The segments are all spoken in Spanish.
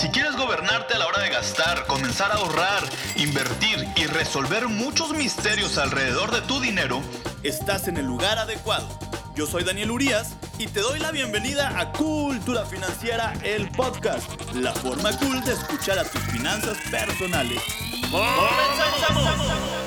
Si quieres gobernarte a la hora de gastar, comenzar a ahorrar, invertir y resolver muchos misterios alrededor de tu dinero, estás en el lugar adecuado. Yo soy Daniel Urías y te doy la bienvenida a Cultura Financiera, el podcast, la forma cool de escuchar a tus finanzas personales. ¡Comenzamos!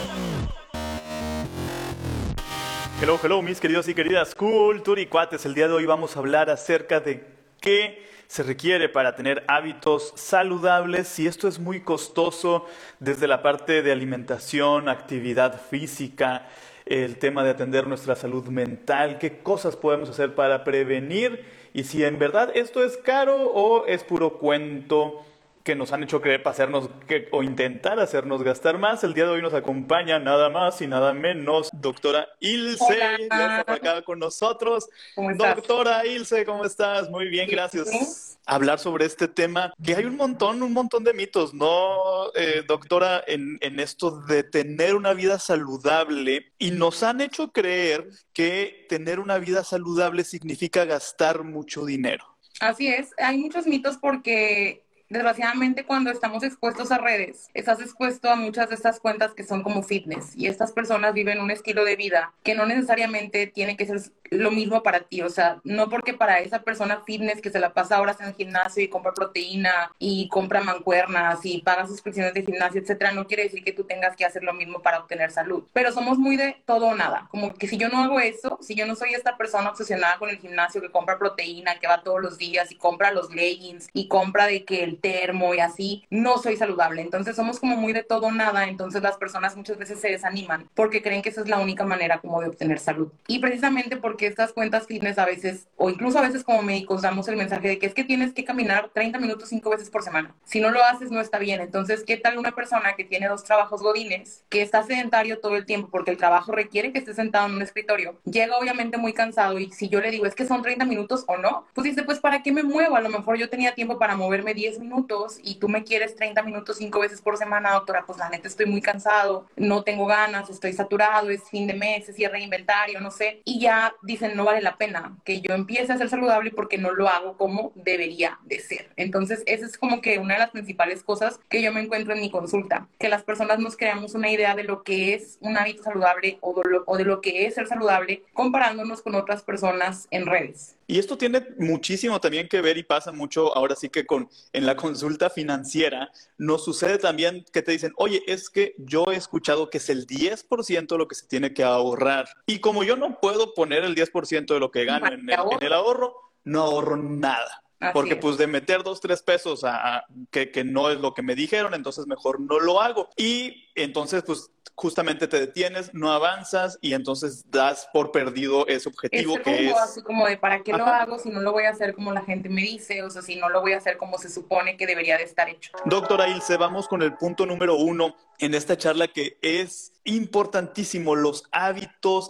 Hello, mis queridos y queridas culturicuates. El día de hoy vamos a hablar acerca de qué se requiere para tener hábitos saludables, si esto es muy costoso desde la parte de alimentación, actividad física, el tema de atender nuestra salud mental, qué cosas podemos hacer para prevenir y si en verdad esto es caro o es puro cuento que nos han hecho creer para hacernos o intentar hacernos gastar más. El día de hoy nos acompaña nada más y nada menos doctora Ilse. Hola. Ya está acá con nosotros. ¿Cómo estás? Doctora Ilse, ¿cómo estás? Muy bien, gracias. Hablar sobre este tema, que hay un montón de mitos, ¿no, doctora? En esto de tener una vida saludable, y nos han hecho creer que tener una vida saludable significa gastar mucho dinero. Así es, hay muchos mitos porque desgraciadamente cuando estamos expuestos a redes, estás expuesto a muchas de estas cuentas que son como fitness y estas personas viven un estilo de vida que no necesariamente tiene que ser lo mismo para ti, o sea, no porque para esa persona fitness que se la pasa horas en el gimnasio y compra proteína y compra mancuernas y paga suscripciones de gimnasio, etcétera, no quiere decir que tú tengas que hacer lo mismo para obtener salud, pero somos muy de todo o nada, como que si yo no hago eso, si yo no soy esta persona obsesionada con el gimnasio que compra proteína, que va todos los días y compra los leggings y compra de que el termo y así, no soy saludable. Entonces somos como muy de todo o nada, entonces las personas muchas veces se desaniman porque creen que esa es la única manera como de obtener salud. Y precisamente porque estas cuentas fitness a veces, o incluso a veces como médicos, damos el mensaje de que es que tienes que caminar 30 minutos 5 veces por semana. Si no lo haces, no está bien. Entonces, ¿qué tal una persona que tiene 2 trabajos godines, que está sedentario todo el tiempo porque el trabajo requiere que esté sentado en un escritorio? Llega obviamente muy cansado y si yo le digo es que son 30 minutos o no, pues dice, pues ¿para qué me muevo? A lo mejor yo tenía tiempo para moverme 10 minutos y tú me quieres 30 minutos 5 veces por semana, doctora, pues la neta estoy muy cansado, no tengo ganas, estoy saturado, es fin de mes, es cierre de inventario, no sé, y ya dicen no vale la pena que yo empiece a ser saludable porque no lo hago como debería de ser. Entonces esa es como que una de las principales cosas que yo me encuentro en mi consulta, que las personas nos creamos una idea de lo que es un hábito saludable o de lo que es ser saludable comparándonos con otras personas en redes. Y esto tiene muchísimo también que ver y pasa mucho ahora sí que en la consulta financiera nos sucede también que te dicen, oye, es que yo he escuchado que es el 10% lo que se tiene que ahorrar. Y como yo no puedo poner el 10% de lo que gano en el ahorro, no ahorro nada. Porque pues de meter 2, 3 pesos que no es lo que me dijeron, entonces mejor no lo hago. Y entonces pues justamente te detienes, no avanzas y entonces das por perdido ese objetivo que es... así como de ¿para qué lo hago si no lo voy a hacer como la gente me dice? O sea, si no lo voy a hacer como se supone que debería de estar hecho. Doctora Ilse, vamos con el punto número 1 en esta charla que es importantísimo, los hábitos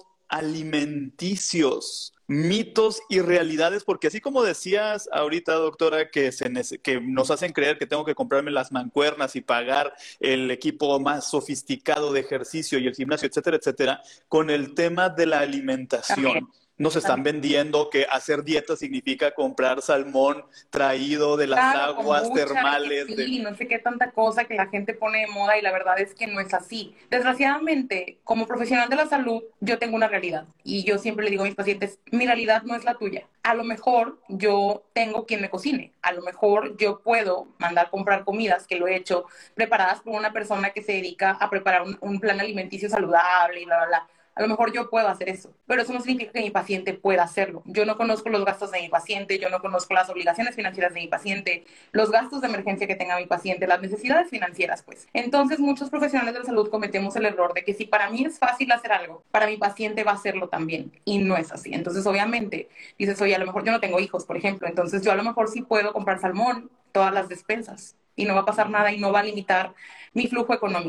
alimenticios. Mitos y realidades, porque así como decías ahorita, doctora, que nos hacen creer que tengo que comprarme las mancuernas y pagar el equipo más sofisticado de ejercicio y el gimnasio, etcétera, etcétera, con el tema de la alimentación. También. Nos están vendiendo que hacer dieta significa comprar salmón traído de las aguas termales. Sí, no sé qué tanta cosa que la gente pone de moda y la verdad es que no es así. Desgraciadamente, como profesional de la salud, yo tengo una realidad y yo siempre le digo a mis pacientes, mi realidad no es la tuya. A lo mejor yo tengo quien me cocine, a lo mejor yo puedo mandar comprar comidas, que lo he hecho, preparadas por una persona que se dedica a preparar un plan alimenticio saludable y bla, bla, bla. A lo mejor yo puedo hacer eso, pero eso no significa que mi paciente pueda hacerlo. Yo no conozco los gastos de mi paciente, yo no conozco las obligaciones financieras de mi paciente, los gastos de emergencia que tenga mi paciente, las necesidades financieras, pues. Entonces, muchos profesionales de la salud cometemos el error de que si para mí es fácil hacer algo, para mi paciente va a hacerlo también, y no es así. Entonces, obviamente, dices, oye, a lo mejor yo no tengo hijos, por ejemplo, entonces yo a lo mejor sí puedo comprar salmón, todas las despensas, y no va a pasar nada y no va a limitar mi flujo económico.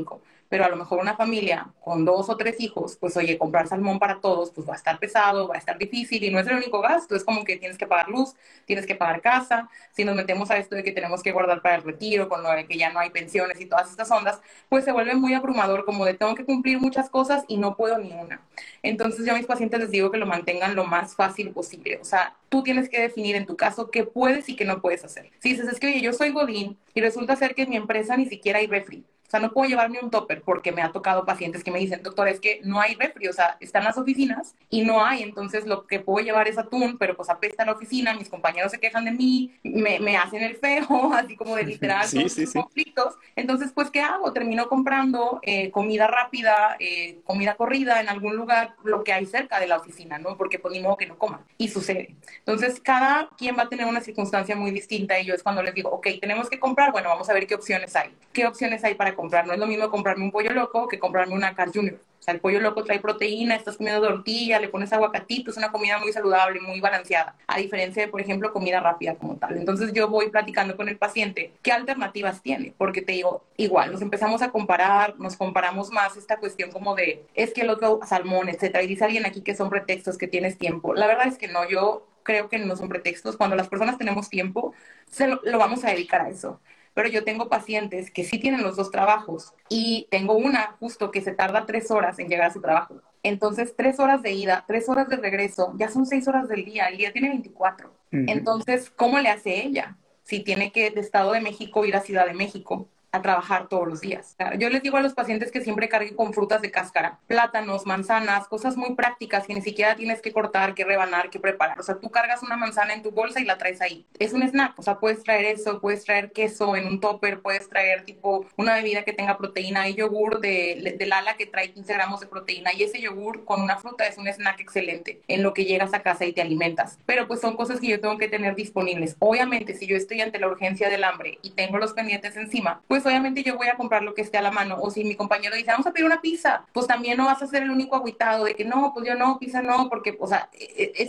pero a lo mejor una familia con 2 o 3 hijos, pues oye, comprar salmón para todos, pues va a estar pesado, va a estar difícil y no es el único gasto, es como que tienes que pagar luz, tienes que pagar casa, si nos metemos a esto de que tenemos que guardar para el retiro, con lo de que ya no hay pensiones y todas estas ondas, pues se vuelve muy abrumador, como de tengo que cumplir muchas cosas y no puedo ni una. Entonces yo a mis pacientes les digo que lo mantengan lo más fácil posible, o sea, tú tienes que definir en tu caso qué puedes y qué no puedes hacer. Si dices, es que oye, yo soy godín y resulta ser que en mi empresa ni siquiera hay refri, o sea, no puedo llevarme un topper porque me ha tocado pacientes que me dicen, doctor, es que no hay refri, o sea, están las oficinas y no hay, entonces lo que puedo llevar es atún, pero pues apesta la oficina, mis compañeros se quejan de mí, me hacen el feo, así como de literal, Sí, todos sí, esos sí. conflictos. Entonces, pues, ¿qué hago? Termino comprando comida rápida, comida corrida en algún lugar, lo que hay cerca de la oficina, ¿no? Porque pues ni modo que no coman. Y sucede. Entonces, cada quien va a tener una circunstancia muy distinta y yo es cuando les digo, ok, tenemos que comprar, bueno, vamos a ver qué opciones hay. ¿Qué opciones hay para comprar? No es lo mismo comprarme un pollo loco que comprarme una Carl Jr. O sea, el pollo loco trae proteína, estás comiendo tortilla, le pones aguacatito, es una comida muy saludable, muy balanceada, a diferencia de, por ejemplo, comida rápida como tal. Entonces yo voy platicando con el paciente qué alternativas tiene, porque te digo, igual, nos empezamos a comparar, nos comparamos más esta cuestión como de, es que el otro salmón, etcétera, y dice alguien aquí que son pretextos, que tienes tiempo. La verdad es que no, yo creo que no son pretextos. Cuando las personas tenemos tiempo, lo vamos a dedicar a eso, pero yo tengo pacientes que sí tienen los dos trabajos y tengo una justo que se tarda 3 horas en llegar a su trabajo. Entonces, 3 horas de ida, 3 horas de regreso, ya son 6 horas del día, el día tiene 24. Ujú. Entonces, ¿cómo le hace ella? Si tiene que de Estado de México ir a Ciudad de México a trabajar todos los días. Yo les digo a los pacientes que siempre carguen con frutas de cáscara, plátanos, manzanas, cosas muy prácticas que ni siquiera tienes que cortar, que rebanar, que preparar. O sea, tú cargas una manzana en tu bolsa y la traes ahí. Es un snack, o sea, puedes traer eso, puedes traer queso en un topper, puedes traer tipo una bebida que tenga proteína y yogur de Lala que trae 15 gramos de proteína y ese yogur con una fruta es un snack excelente en lo que llegas a casa y te alimentas. Pero pues son cosas que yo tengo que tener disponibles. Obviamente, si yo estoy ante la urgencia del hambre y tengo los pendientes encima, pues obviamente yo voy a comprar lo que esté a la mano. O si mi compañero dice, vamos a pedir una pizza, pues también no vas a ser el único agüitado de que no, pues yo no, pizza no, porque, o sea,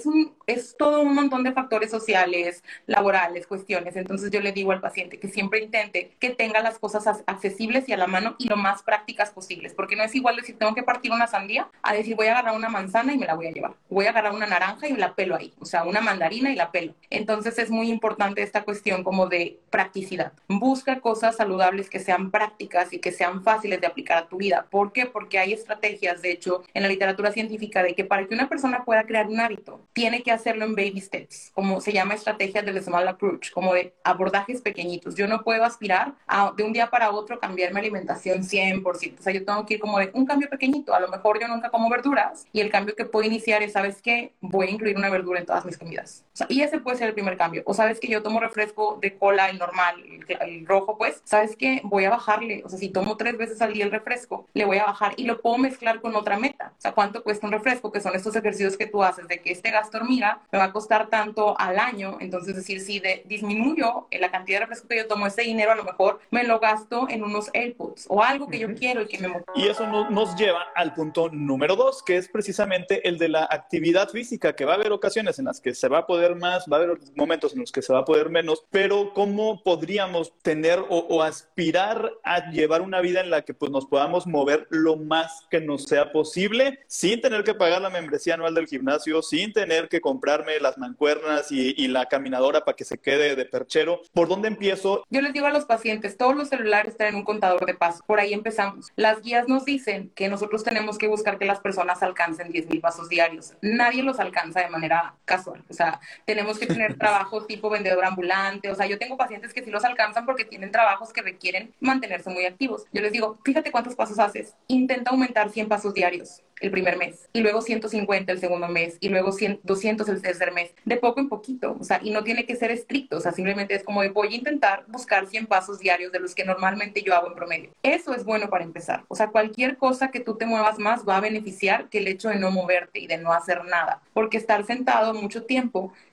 es todo un montón de factores sociales, laborales, cuestiones. Entonces yo le digo al paciente que siempre intente que tenga las cosas accesibles y a la mano y lo más prácticas posibles, porque no es igual decir, tengo que partir una sandía, a decir, voy a agarrar una manzana y me la voy a llevar. Voy a agarrar una naranja y la pelo ahí, o sea, una mandarina y la pelo. Entonces es muy importante esta cuestión como de practicidad. Busca cosas saludables que sean prácticas y que sean fáciles de aplicar a tu vida. ¿Por qué? Porque hay estrategias, de hecho, en la literatura científica de que para que una persona pueda crear un hábito, tiene que hacerlo en baby steps, como se llama estrategia del small approach, como de abordajes pequeñitos. Yo no puedo aspirar a de un día para otro cambiar mi alimentación 100%. O sea, yo tengo que ir como de un cambio pequeñito. A lo mejor yo nunca como verduras y el cambio que puedo iniciar es, ¿sabes qué? Voy a incluir una verdura en todas mis comidas. O sea, y ese puede ser el primer cambio. O sabes que yo tomo refresco de cola, el normal, el rojo, pues, ¿sabes qué? Voy a bajarle. O sea, si tomo 3 veces al día el refresco, le voy a bajar y lo puedo mezclar con otra meta. O sea, ¿cuánto cuesta un refresco? Que son estos ejercicios que tú haces de que este gasto hormiga me va a costar tanto al año. Entonces, decir, si disminuyo la cantidad de refresco que yo tomo, ese dinero a lo mejor me lo gasto en unos AirPods o algo que yo quiero y que me motive. Y eso nos lleva al punto número 2, que es precisamente el de la actividad física, que va a haber ocasiones en las que se va a poder más, va a haber momentos en los que se va a poder menos, pero ¿cómo podríamos tener o aspirar a llevar una vida en la que pues, nos podamos mover lo más que nos sea posible, sin tener que pagar la membresía anual del gimnasio, sin tener que comprarme las mancuernas y la caminadora para que se quede de perchero? ¿Por dónde empiezo? Yo les digo a los pacientes, todos los celulares traen un contador de pasos. Por ahí empezamos. Las guías nos dicen que nosotros tenemos que buscar que las personas alcancen 10,000 pasos diarios. Nadie los alcanza de manera casual. O sea, tenemos que tener trabajos tipo vendedor ambulante. O sea, yo tengo pacientes que sí los alcanzan porque tienen trabajos que requieren mantenerse muy activos. Yo les digo, fíjate cuántos pasos haces. Intenta aumentar 100 pasos diarios el primer mes, y luego 150 el segundo mes, y luego 100, 200 el tercer mes, de poco en poquito, o sea, y no tiene que ser estricto, o sea, simplemente es como de voy a intentar buscar 100 pasos diarios de los que normalmente yo hago en promedio. Eso es bueno para empezar, o sea, cualquier cosa que tú te muevas más va a beneficiar que el hecho de no moverte y de no hacer nada, porque estar sentado mucho tiempo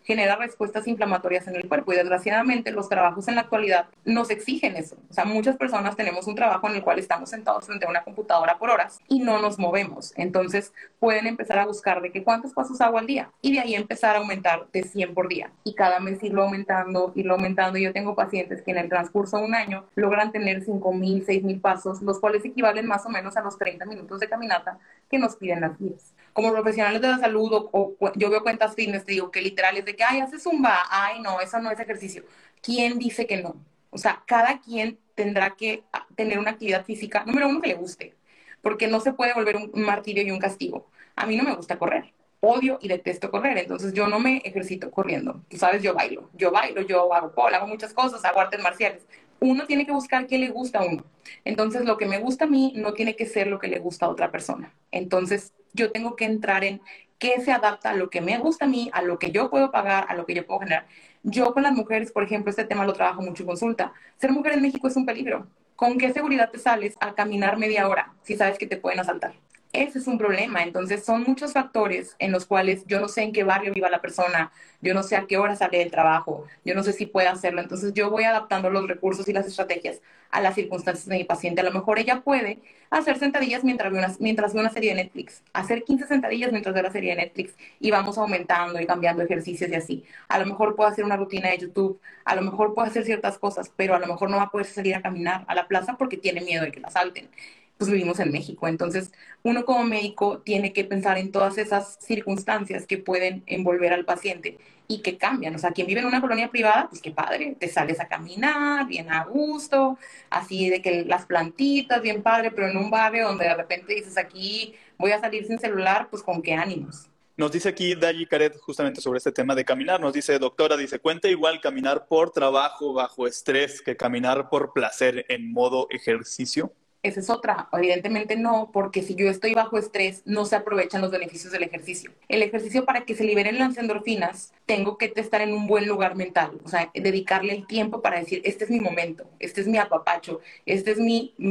genera respuestas inflamatorias en el cuerpo y desgraciadamente los trabajos en la actualidad nos exigen eso. O sea, muchas personas tenemos un trabajo en el cual estamos sentados frente a una computadora por horas y no nos movemos. Entonces pueden empezar a buscar de que cuántos pasos hago al día y de ahí empezar a aumentar de 100 por día y cada mes irlo aumentando, irlo aumentando. Yo tengo pacientes que en el transcurso de un año logran tener 5,000, 6,000 pasos, los cuales equivalen más o menos a los 30 minutos de caminata que nos piden las guías. Como profesionales de la salud yo veo cuentas fitness, te digo que literal es de que, ay, haces zumba, ay, no, eso no es ejercicio. ¿Quién dice que no? O sea, cada quien tendrá que tener una actividad física, número uno, que le guste, porque no se puede volver un martirio y un castigo. A mí no me gusta correr, odio y detesto correr, entonces yo no me ejercito corriendo. Tú sabes, yo bailo, yo hago pole, hago muchas cosas, hago artes marciales. Uno tiene que buscar qué le gusta a uno. Entonces, lo que me gusta a mí no tiene que ser lo que le gusta a otra persona. Entonces, yo tengo que entrar en qué se adapta a lo que me gusta a mí, a lo que yo puedo pagar, a lo que yo puedo generar. Yo con las mujeres, por ejemplo, este tema lo trabajo mucho en consulta. Ser mujer en México es un peligro. ¿Con qué seguridad te sales a caminar media hora si sabes que te pueden asaltar? Ese es un problema. Entonces, son muchos factores en los cuales yo no sé en qué barrio viva la persona, yo no sé a qué hora sale del trabajo, yo no sé si puede hacerlo. Entonces, yo voy adaptando los recursos y las estrategias a las circunstancias de mi paciente. A lo mejor ella puede hacer sentadillas mientras ve una serie de Netflix, hacer 15 sentadillas mientras ve la serie de Netflix y vamos aumentando y cambiando ejercicios y así. A lo mejor puede hacer una rutina de YouTube, a lo mejor puede hacer ciertas cosas, pero a lo mejor no va a poder salir a caminar a la plaza porque tiene miedo de que la asalten. Pues vivimos en México, entonces uno como médico tiene que pensar en todas esas circunstancias que pueden envolver al paciente y que cambian. O sea, quien vive en una colonia privada, pues qué padre, te sales a caminar bien a gusto, así de que las plantitas, bien padre, pero en un barrio donde de repente dices aquí voy a salir sin celular, pues con qué ánimos. Nos dice aquí Dayi Caret justamente sobre este tema de caminar. Nos dice, doctora, dice, cuenta igual caminar por trabajo bajo estrés que caminar por placer en modo ejercicio. Esa es otra. Evidentemente no, porque si yo estoy bajo estrés, no se aprovechan los beneficios del ejercicio. El ejercicio, para que se liberen las endorfinas, tengo que estar en un buen lugar mental. O sea, dedicarle el tiempo para decir, este es mi momento, este es mi apapacho, este es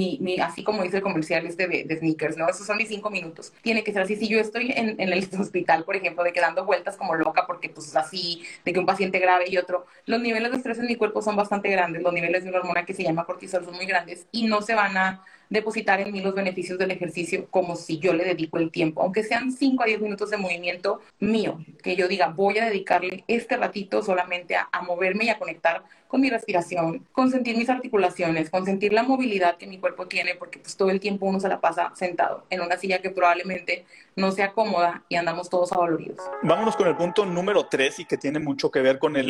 así como dice el comercial este de Sneakers, ¿no? Esos son mis 5 minutos. Tiene que ser así. Si yo estoy en el hospital, por ejemplo, de que dando vueltas como loca, porque pues así, de que un paciente grave y otro, los niveles de estrés en mi cuerpo son bastante grandes, los niveles de una hormona que se llama cortisol son muy grandes y no se van a depositar en mí los beneficios del ejercicio como si yo le dedico el tiempo, aunque sean 5 a 10 minutos de movimiento mío, que yo diga, voy a dedicarle este ratito solamente a moverme y a conectar con mi respiración, con sentir mis articulaciones, con sentir la movilidad que mi cuerpo tiene, porque pues todo el tiempo uno se la pasa sentado en una silla que probablemente no sea cómoda y andamos todos adoloridos. Vámonos con el punto número 3 y que tiene mucho que ver con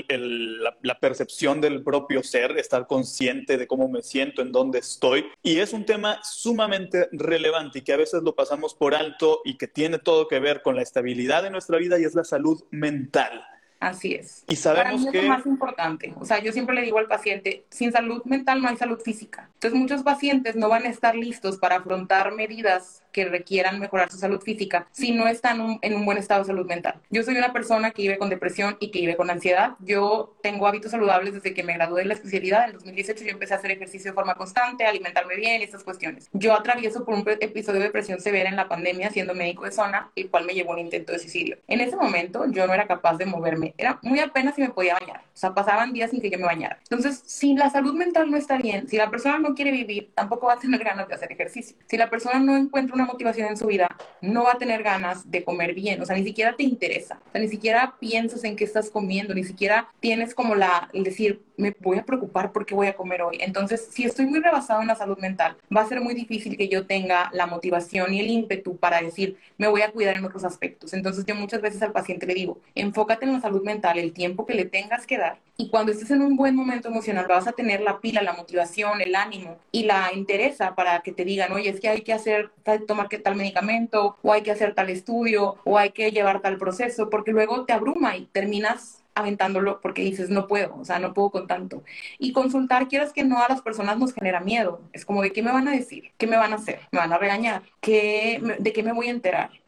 la percepción del propio ser, estar consciente de cómo me siento, en dónde estoy. Y es un tema sumamente relevante y que a veces lo pasamos por alto y que tiene todo que ver con la estabilidad de nuestra vida y es la salud mental. Así es. Y sabemos Para mí es lo más importante. O sea, yo siempre le digo al paciente, sin salud mental no hay salud física. Entonces, muchos pacientes no van a estar listos para afrontar medidas que requieran mejorar su salud física si no están en un buen estado de salud mental. Yo soy una persona que vive con depresión y que vive con ansiedad. Yo tengo hábitos saludables desde que me gradué de la especialidad. En 2018 yo empecé a hacer ejercicio de forma constante, alimentarme bien y estas cuestiones. Yo atravieso por un episodio de depresión severa en la pandemia siendo médico de zona, el cual me llevó a un intento de suicidio. En ese momento yo no era capaz de moverme. Era muy apenas si me podía bañar. O sea, pasaban días sin que yo me bañara. Entonces, si la salud mental no está bien, si la persona no quiere vivir, tampoco va a tener ganas de hacer ejercicio. Si la persona no encuentra una motivación en su vida, no va a tener ganas de comer bien. O sea, ni siquiera te interesa. O sea, ni siquiera piensas en qué estás comiendo. Ni siquiera tienes como el decir, me voy a preocupar por qué voy a comer hoy. Entonces, si estoy muy rebasado en la salud mental, va a ser muy difícil que yo tenga la motivación y el ímpetu para decir, me voy a cuidar en otros aspectos. Entonces, yo muchas veces al paciente le digo, enfócate en la salud mental, el tiempo que le tengas que dar. Y cuando estés en un buen momento emocional, vas a tener la pila, la motivación, el ánimo y la interesa para que te digan, oye, es que hay que tomar tal medicamento, o hay que hacer tal estudio, o hay que llevar tal proceso, porque luego te abruma y terminas aventándolo porque dices, no puedo, o sea, no puedo con tanto. Y consultar, quieras que no, a las personas nos genera miedo. Es como, ¿de qué me van a decir? ¿Qué me van a hacer? ¿Me van a regañar? ¿De qué me voy a enterar?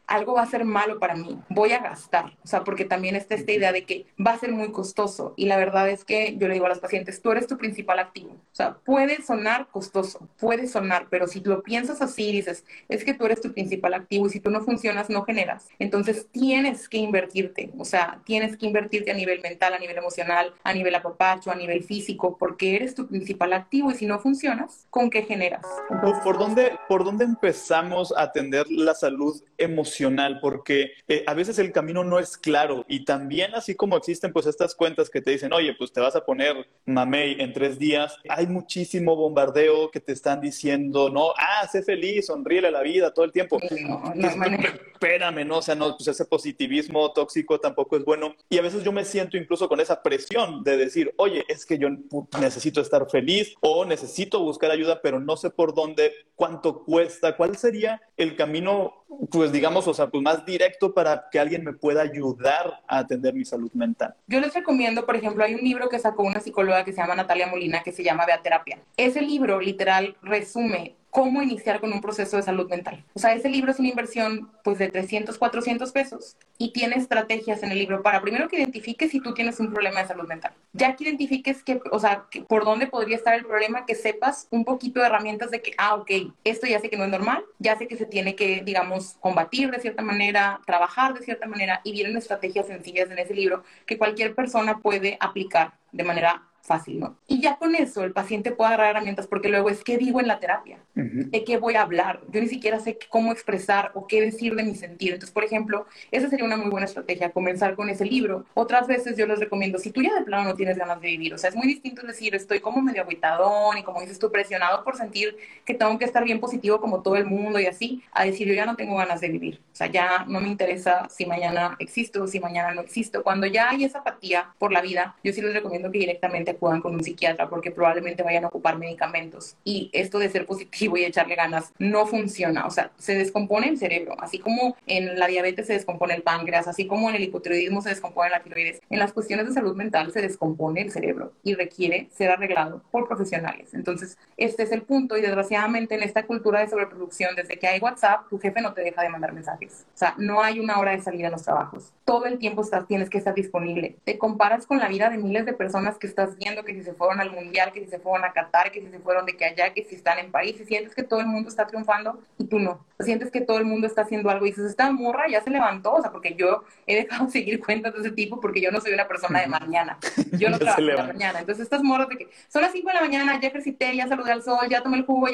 algo va a ser malo para mí, voy a gastar, o sea, porque también está esta idea de que va a ser muy costoso y la verdad es que yo le digo a los pacientes, tú eres tu principal activo, o sea, puede sonar costoso, puede sonar, pero si lo piensas así, dices, es que tú eres tu principal activo y si tú no funcionas, no generas, entonces tienes que invertirte, o sea, tienes que invertirte a nivel mental, a nivel emocional, a nivel apapacho, a nivel físico, porque eres tu principal activo y si no funcionas, ¿con qué generas? Entonces, ¿Por dónde empezamos a atender la salud emocional? Porque a veces el camino no es claro y también así como existen pues estas cuentas que te dicen, oye, pues te vas a poner mamey en 3 días, hay muchísimo bombardeo que te están diciendo, no, sé feliz, sonríele a la vida todo el tiempo. no, no hay Dices, manera. espérame, ¿no? O sea, no, pues ese positivismo tóxico tampoco es bueno. Y a veces yo me siento incluso con esa presión de decir, oye, es que yo necesito estar feliz o necesito buscar ayuda, pero no sé por dónde, cuánto cuesta, cuál sería el camino, pues digamos, o sea, pues más directo para que alguien me pueda ayudar a atender mi salud mental. Yo les recomiendo, por ejemplo, hay un libro que sacó una psicóloga que se llama Natalia Molina que se llama Beaterapia. Ese libro literal resume cómo iniciar con un proceso de salud mental. O sea, ese libro es una inversión pues de 300, 400 pesos y tiene estrategias en el libro para primero que identifiques si tú tienes un problema de salud mental. Ya que identifiques que, o sea, que por dónde podría estar el problema, que sepas un poquito de herramientas de que, ok, esto ya sé que no es normal, ya sé que se tiene que, digamos, combatir de cierta manera, trabajar de cierta manera y vienen estrategias sencillas en ese libro que cualquier persona puede aplicar de manera fácil, ¿no? Y ya con eso el paciente puede agarrar herramientas porque luego es qué digo en la terapia, de qué voy a hablar, yo ni siquiera sé cómo expresar o qué decir de mi sentir. Entonces, por ejemplo, esa sería una muy buena estrategia, comenzar con ese libro. Otras veces yo les recomiendo, si tú ya de plano no tienes ganas de vivir, o sea, es muy distinto decir, estoy como medio agüitadón y como dices tú, presionado por sentir que tengo que estar bien positivo como todo el mundo y así, a decir, yo ya no tengo ganas de vivir, o sea, ya no me interesa si mañana existo o si mañana no existo. Cuando ya hay esa apatía por la vida, yo sí les recomiendo que directamente acudan con un psiquiatra porque probablemente vayan a ocupar medicamentos y esto de ser positivo y echarle ganas no funciona, o sea, se descompone el cerebro, así como en la diabetes se descompone el páncreas, así como en el hipotiroidismo se descompone la tiroides, en las cuestiones de salud mental se descompone el cerebro y requiere ser arreglado por profesionales. Entonces, este es el punto y desgraciadamente en esta cultura de sobreproducción, desde que hay WhatsApp, tu jefe no te deja de mandar mensajes, o sea, no hay una hora de salida en los trabajos, todo el tiempo tienes que estar disponible, te comparas con la vida de miles de personas que estás viendo, que si se fueron al mundial, que si se fueron a Qatar, que si se fueron de que allá, que si están en París, y sientes que todo el mundo está triunfando y tú no. Sientes que todo el mundo está haciendo algo y dices, esta morra ya se levantó, o sea, porque yo he dejado de seguir cuentas de ese tipo porque yo no soy una persona de mañana, yo no trabajo en la mañana. Entonces estas morras de que son las 5 de la mañana, ya ejercité, ya saludé al sol, ya tomé el jugo,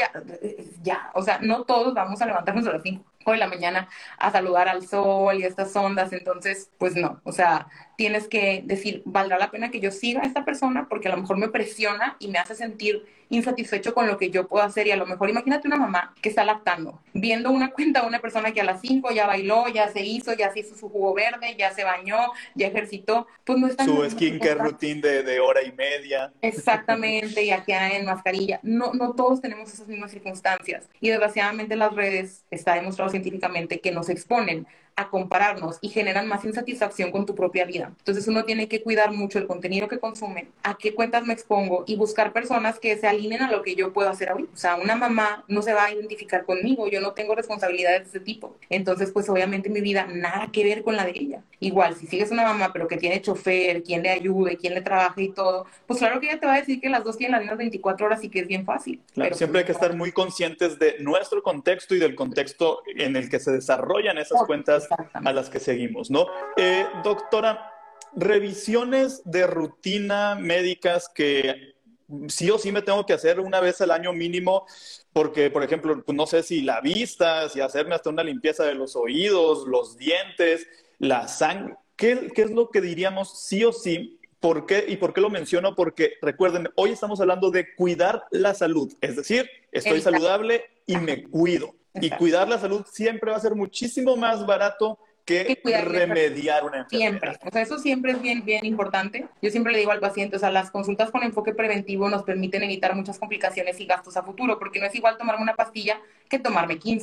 ya, o sea, no todos vamos a levantarnos a las 5 de la mañana a saludar al sol y estas ondas, entonces, pues no, o sea, tienes que decir, ¿valdrá la pena que yo siga a esta persona? Porque a lo mejor me presiona y me hace sentir insatisfecho con lo que yo puedo hacer y a lo mejor imagínate una mamá que está lactando, viendo una cuenta de una persona que a las 5 ya bailó, ya se hizo su jugo verde, ya se bañó, ya ejercitó, pues no está Su skincare routine de hora y media. Exactamente, ya queda en mascarilla. No, no todos tenemos esas mismas circunstancias. Y desgraciadamente las redes, está demostrado científicamente que nos exponen a compararnos y generan más insatisfacción con tu propia vida. Entonces uno tiene que cuidar mucho el contenido que consume, a qué cuentas me expongo y buscar personas que se alineen a lo que yo puedo hacer ahorita. O sea, una mamá no se va a identificar conmigo, yo no tengo responsabilidades de ese tipo. Entonces, pues obviamente mi vida nada que ver con la de ella. Igual, si sigues una mamá pero que tiene chofer, quien le ayude, quien le trabaje y todo, pues claro que ella te va a decir que las dos tienen las mismas 24 horas y que es bien fácil. Claro, pero siempre hay que estar muy conscientes de nuestro contexto y del contexto en el que se desarrollan esas cuentas a las que seguimos, ¿no? Doctora, revisiones de rutina médicas que sí o sí me tengo que hacer una vez al año mínimo, porque, por ejemplo, pues no sé si la vista, si hacerme hasta una limpieza de los oídos, los dientes, la sangre. ¿Qué es lo que diríamos sí o sí? ¿Por qué? ¿Y por qué lo menciono? Porque recuerden, hoy estamos hablando de cuidar la salud, es decir, estoy saludable y me cuido. Y cuidar la salud siempre va a ser muchísimo más barato que remediar una enfermedad. Siempre, o sea, eso siempre es bien, bien importante. Yo siempre le digo al paciente, o sea, las consultas con enfoque preventivo nos permiten evitar muchas complicaciones y gastos a futuro, porque no es igual tomarme una pastilla que tomarme 15.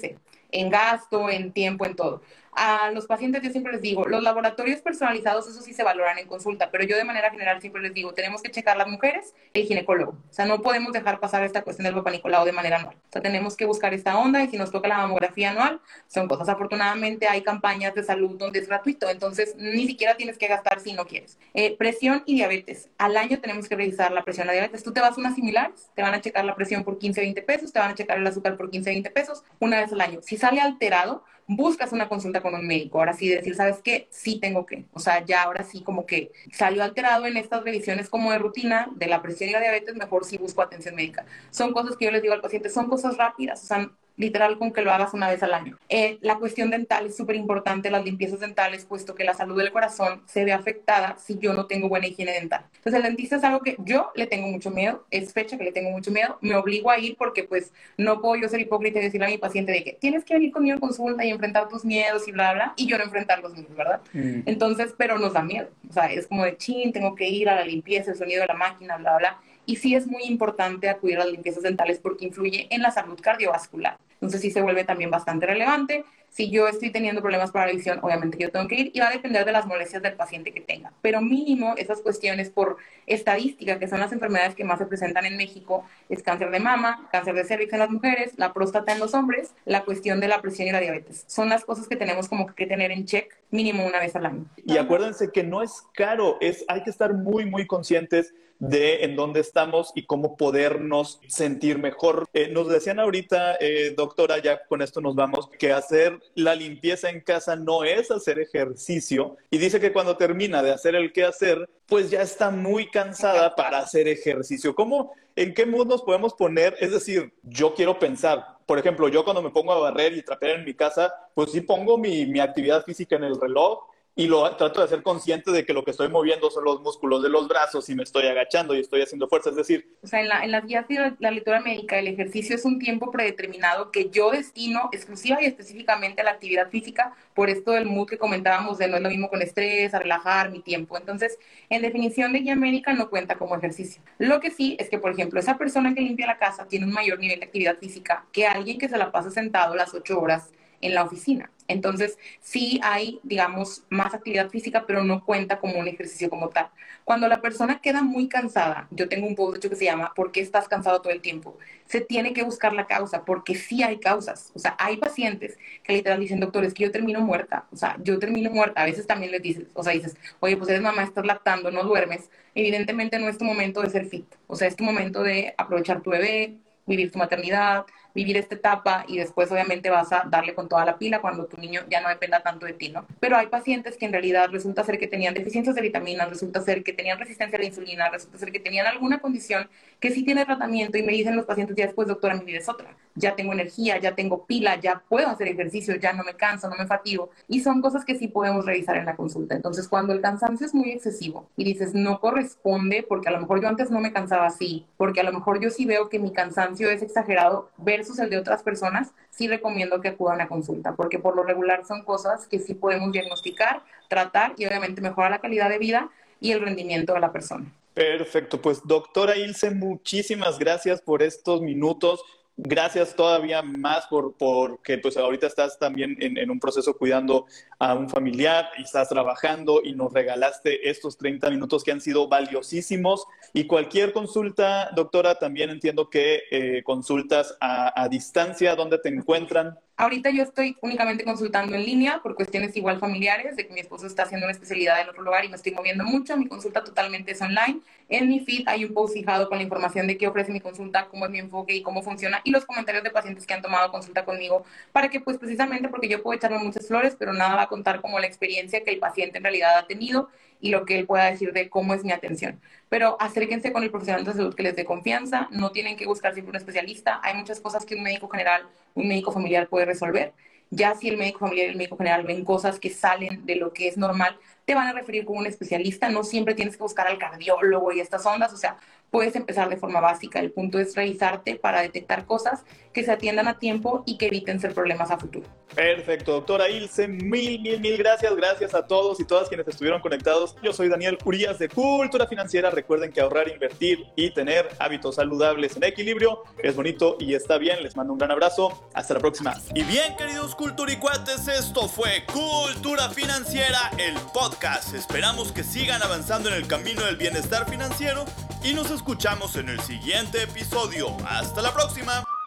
en gasto, en tiempo, en todo. A los pacientes yo siempre les digo, los laboratorios personalizados, eso sí se valoran en consulta, pero yo de manera general siempre les digo, tenemos que checar las mujeres, el ginecólogo. O sea, no podemos dejar pasar esta cuestión del Papa Nicolau de manera anual. O sea, tenemos que buscar esta onda y si nos toca la mamografía anual, son cosas. Afortunadamente hay campañas de salud donde es gratuito, entonces ni siquiera tienes que gastar si no quieres. Presión y diabetes. Al año tenemos que revisar la presión, la diabetes. Tú te vas a unas similares, te van a checar la presión por 15, 20 pesos, te van a checar el azúcar por 15, 20 pesos, una vez al año. Si sale alterado, buscas una consulta con un médico. Ahora sí decir, ¿sabes qué? Sí tengo que. O sea, ya ahora sí como que salió alterado en estas revisiones como de rutina de la presión y la diabetes, mejor sí busco atención médica. Son cosas que yo les digo al paciente, son cosas rápidas, o sea, literal con que lo hagas una vez al año. La cuestión dental es súper importante, las limpiezas dentales, puesto que la salud del corazón se ve afectada si yo no tengo buena higiene dental. Entonces el dentista es algo que yo le tengo mucho miedo, es fecha que le tengo mucho miedo, me obligo a ir porque pues no puedo yo ser hipócrita y decirle a mi paciente de que tienes que venir conmigo a consulta y enfrentar tus miedos y bla, bla, y yo no enfrentar los míos, ¿verdad? Entonces, pero nos da miedo, o sea, es como de chin, tengo que ir a la limpieza, el sonido de la máquina, bla, bla. Y sí es muy importante acudir a las limpiezas dentales porque influye en la salud cardiovascular. Entonces sí se vuelve también bastante relevante. Si yo estoy teniendo problemas para la visión, obviamente yo tengo que ir y va a depender de las molestias del paciente que tenga. Pero mínimo esas cuestiones por estadística, que son las enfermedades que más se presentan en México, es cáncer de mama, cáncer de cervix en las mujeres, la próstata en los hombres, la cuestión de la presión y la diabetes. Son las cosas que tenemos como que tener en check mínimo una vez al año. Y acuérdense que no es caro, hay que estar muy, muy conscientes de en dónde estamos y cómo podernos sentir mejor. Nos decían ahorita, doctora, ya con esto nos vamos, que hacer la limpieza en casa no es hacer ejercicio. Y dice que cuando termina de hacer el quehacer, pues ya está muy cansada para hacer ejercicio. ¿Cómo, en qué mood nos podemos poner? Es decir, yo quiero pensar, por ejemplo, yo cuando me pongo a barrer y trapear en mi casa, pues sí pongo mi actividad física en el reloj y lo trato de hacer consciente de que lo que estoy moviendo son los músculos de los brazos y me estoy agachando y estoy haciendo fuerza. Es decir, o sea, en las guías de la lectura médica, el ejercicio es un tiempo predeterminado que yo destino exclusiva y específicamente a la actividad física, por esto del mood que comentábamos de no es lo mismo con estrés, a relajar mi tiempo. Entonces, en definición de guía médica no cuenta como ejercicio. Lo que sí es que, por ejemplo, esa persona que limpia la casa tiene un mayor nivel de actividad física que alguien que se la pasa sentado las 8 horas en la oficina. Entonces, sí hay, digamos, más actividad física, pero no cuenta como un ejercicio como tal. Cuando la persona queda muy cansada, yo tengo un post de hecho que se llama ¿por qué estás cansado todo el tiempo? Se tiene que buscar la causa, porque sí hay causas. O sea, hay pacientes que literal dicen, doctor, es que yo termino muerta. O sea, yo termino muerta. A veces también les dices, o sea, dices, oye, pues eres mamá, estás lactando, no duermes. Evidentemente no es tu momento de ser fit. O sea, es tu momento de aprovechar tu bebé, vivir tu maternidad, vivir esta etapa y después obviamente vas a darle con toda la pila cuando tu niño ya no dependa tanto de ti, ¿no? Pero hay pacientes que en realidad resulta ser que tenían deficiencias de vitaminas, resulta ser que tenían resistencia a la insulina, resulta ser que tenían alguna condición que sí tiene tratamiento y me dicen los pacientes ya después, doctora, mi vida es otra. Ya tengo energía, ya tengo pila, ya puedo hacer ejercicio, ya no me canso, no me fatigo. Y son cosas que sí podemos revisar en la consulta. Entonces, cuando el cansancio es muy excesivo y dices, no corresponde, porque a lo mejor yo antes no me cansaba así, porque a lo mejor yo sí veo que mi cansancio es exagerado versus el de otras personas, sí recomiendo que acudan a consulta, porque por lo regular son cosas que sí podemos diagnosticar, tratar y obviamente mejorar la calidad de vida y el rendimiento de la persona. perfecto, pues doctora Ilse, muchísimas gracias por estos minutos. Gracias todavía más porque pues ahorita estás también en un proceso cuidando a un familiar y estás trabajando y nos regalaste estos 30 minutos que han sido valiosísimos. Y cualquier consulta, doctora, también entiendo que consultas a distancia, ¿dónde te encuentran? Ahorita yo estoy únicamente consultando en línea por cuestiones igual familiares, de que mi esposo está haciendo una especialidad en otro lugar y me estoy moviendo mucho. Mi consulta totalmente es online. En mi feed hay un post fijado con la información de qué ofrece mi consulta, cómo es mi enfoque y cómo funciona, y los comentarios de pacientes que han tomado consulta conmigo, para que pues precisamente, porque yo puedo echarme muchas flores, pero nada va a contar como la experiencia que el paciente en realidad ha tenido y lo que él pueda decir de cómo es mi atención. Pero acérquense con el profesional de salud que les dé confianza, no tienen que buscar siempre un especialista. Hay muchas cosas que un médico general, un médico familiar puede resolver. Ya si el médico familiar y el médico general ven cosas que salen de lo que es normal, te van a referir con un especialista. No siempre tienes que buscar al cardiólogo y estas ondas. O sea, puedes empezar de forma básica. El punto es revisarte para detectar cosas que se atiendan a tiempo y que eviten ser problemas a futuro. Perfecto, doctora Ilse, mil gracias. Gracias a todos y todas quienes estuvieron conectados. Yo soy Daniel Urías de Cultura Financiera. Recuerden que ahorrar, invertir y tener hábitos saludables en equilibrio es bonito y está bien. Les mando un gran abrazo. Hasta la próxima. Y bien, queridos culturicuates, esto fue Cultura Financiera, el podcast. Esperamos que sigan avanzando en el camino del bienestar financiero y nos escuchamos en el siguiente episodio. ¡Hasta la próxima!